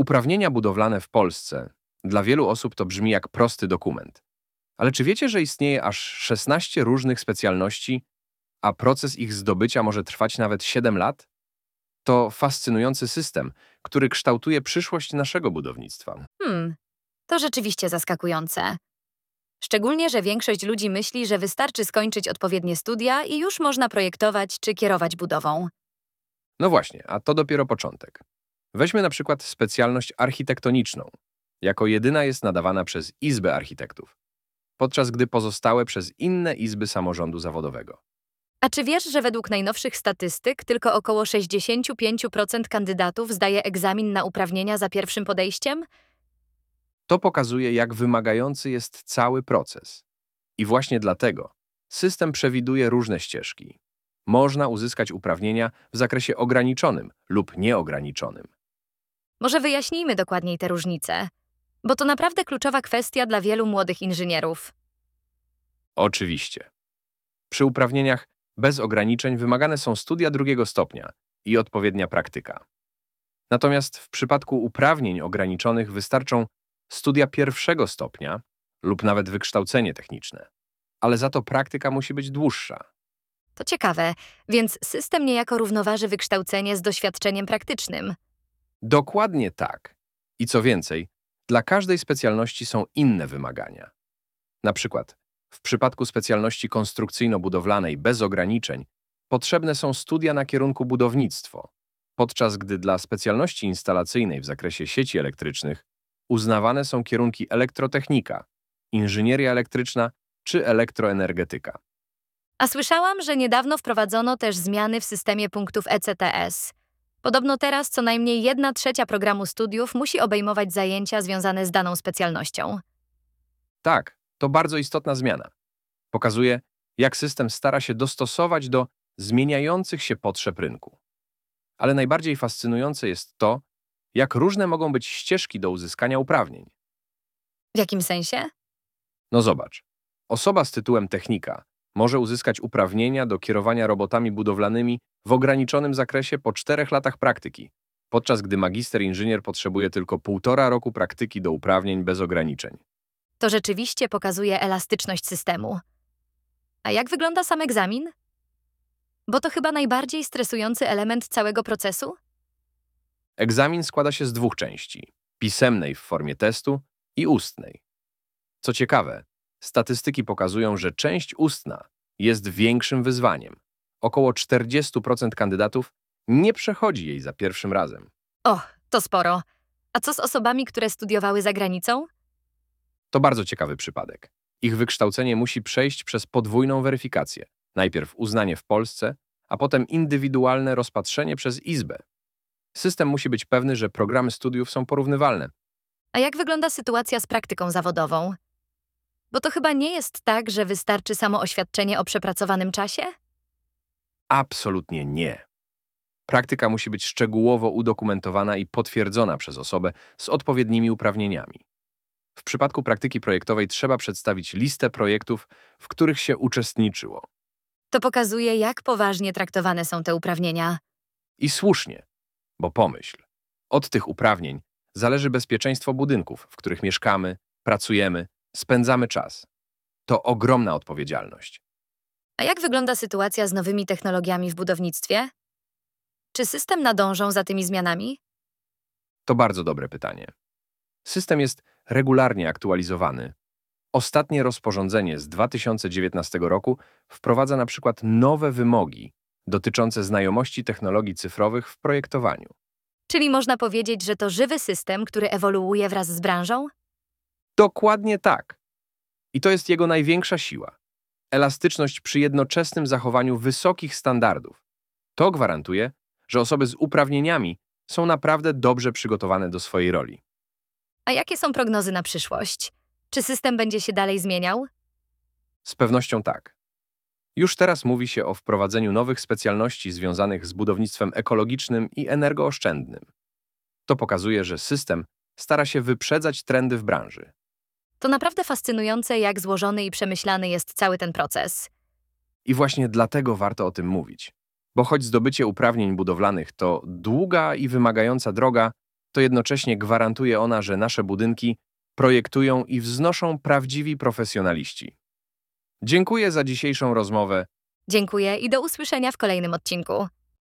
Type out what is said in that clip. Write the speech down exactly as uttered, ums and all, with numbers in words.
Uprawnienia budowlane w Polsce dla wielu osób to brzmi jak prosty dokument. Ale czy wiecie, że istnieje aż szesnaście różnych specjalności, a proces ich zdobycia może trwać nawet siedem lat? To fascynujący system, który kształtuje przyszłość naszego budownictwa. Hmm, to rzeczywiście zaskakujące. Szczególnie, że większość ludzi myśli, że wystarczy skończyć odpowiednie studia i już można projektować czy kierować budową. No właśnie, a to dopiero początek. Weźmy na przykład specjalność architektoniczną. Jako jedyna jest nadawana przez Izbę Architektów, podczas gdy pozostałe przez inne izby samorządu zawodowego. A czy wiesz, że według najnowszych statystyk tylko około sześćdziesiąt pięć procent kandydatów zdaje egzamin na uprawnienia za pierwszym podejściem? To pokazuje, jak wymagający jest cały proces. I właśnie dlatego system przewiduje różne ścieżki. Można uzyskać uprawnienia w zakresie ograniczonym lub nieograniczonym. Może wyjaśnijmy dokładniej te różnice, bo to naprawdę kluczowa kwestia dla wielu młodych inżynierów. Oczywiście. Przy uprawnieniach bez ograniczeń wymagane są studia drugiego stopnia i odpowiednia praktyka. Natomiast w przypadku uprawnień ograniczonych wystarczą studia pierwszego stopnia lub nawet wykształcenie techniczne. Ale za to praktyka musi być dłuższa. To ciekawe, więc system niejako równoważy wykształcenie z doświadczeniem praktycznym. Dokładnie tak. I co więcej, dla każdej specjalności są inne wymagania. Na przykład w przypadku specjalności konstrukcyjno-budowlanej bez ograniczeń potrzebne są studia na kierunku budownictwo, podczas gdy dla specjalności instalacyjnej w zakresie sieci elektrycznych uznawane są kierunki elektrotechnika, inżynieria elektryczna czy elektroenergetyka. A słyszałam, że niedawno wprowadzono też zmiany w systemie punktów E C T S. Podobno teraz co najmniej jedna trzecia programu studiów musi obejmować zajęcia związane z daną specjalnością. Tak, to bardzo istotna zmiana. Pokazuje, jak system stara się dostosować do zmieniających się potrzeb rynku. Ale najbardziej fascynujące jest to, jak różne mogą być ścieżki do uzyskania uprawnień. W jakim sensie? No zobacz, osoba z tytułem technika może uzyskać uprawnienia do kierowania robotami budowlanymi w ograniczonym zakresie po czterech latach praktyki, podczas gdy magister inżynier potrzebuje tylko półtora roku praktyki do uprawnień bez ograniczeń. To rzeczywiście pokazuje elastyczność systemu. A jak wygląda sam egzamin? Bo to chyba najbardziej stresujący element całego procesu? Egzamin składa się z dwóch części: pisemnej w formie testu i ustnej. Co ciekawe, statystyki pokazują, że część ustna jest większym wyzwaniem. Około czterdzieści procent kandydatów nie przechodzi jej za pierwszym razem. O, to sporo. A co z osobami, które studiowały za granicą? To bardzo ciekawy przypadek. Ich wykształcenie musi przejść przez podwójną weryfikację. Najpierw uznanie w Polsce, a potem indywidualne rozpatrzenie przez Izbę. System musi być pewny, że programy studiów są porównywalne. A jak wygląda sytuacja z praktyką zawodową? Bo to chyba nie jest tak, że wystarczy samo oświadczenie o przepracowanym czasie? Absolutnie nie. Praktyka musi być szczegółowo udokumentowana i potwierdzona przez osobę z odpowiednimi uprawnieniami. W przypadku praktyki projektowej trzeba przedstawić listę projektów, w których się uczestniczyło. To pokazuje, jak poważnie traktowane są te uprawnienia. I słusznie, bo pomyśl, od tych uprawnień zależy bezpieczeństwo budynków, w których mieszkamy, pracujemy, spędzamy czas. To ogromna odpowiedzialność. A jak wygląda sytuacja z nowymi technologiami w budownictwie? Czy system nadążą za tymi zmianami? To bardzo dobre pytanie. System jest regularnie aktualizowany. Ostatnie rozporządzenie z dwa tysiące dziewiętnastego roku wprowadza na przykład nowe wymogi dotyczące znajomości technologii cyfrowych w projektowaniu. Czyli można powiedzieć, że to żywy system, który ewoluuje wraz z branżą? Dokładnie tak. I to jest jego największa siła. Elastyczność przy jednoczesnym zachowaniu wysokich standardów. To gwarantuje, że osoby z uprawnieniami są naprawdę dobrze przygotowane do swojej roli. A jakie są prognozy na przyszłość? Czy system będzie się dalej zmieniał? Z pewnością tak. Już teraz mówi się o wprowadzeniu nowych specjalności związanych z budownictwem ekologicznym i energooszczędnym. To pokazuje, że system stara się wyprzedzać trendy w branży. To naprawdę fascynujące, jak złożony i przemyślany jest cały ten proces. I właśnie dlatego warto o tym mówić. Bo choć zdobycie uprawnień budowlanych to długa i wymagająca droga, to jednocześnie gwarantuje ona, że nasze budynki projektują i wznoszą prawdziwi profesjonaliści. Dziękuję za dzisiejszą rozmowę. Dziękuję i do usłyszenia w kolejnym odcinku.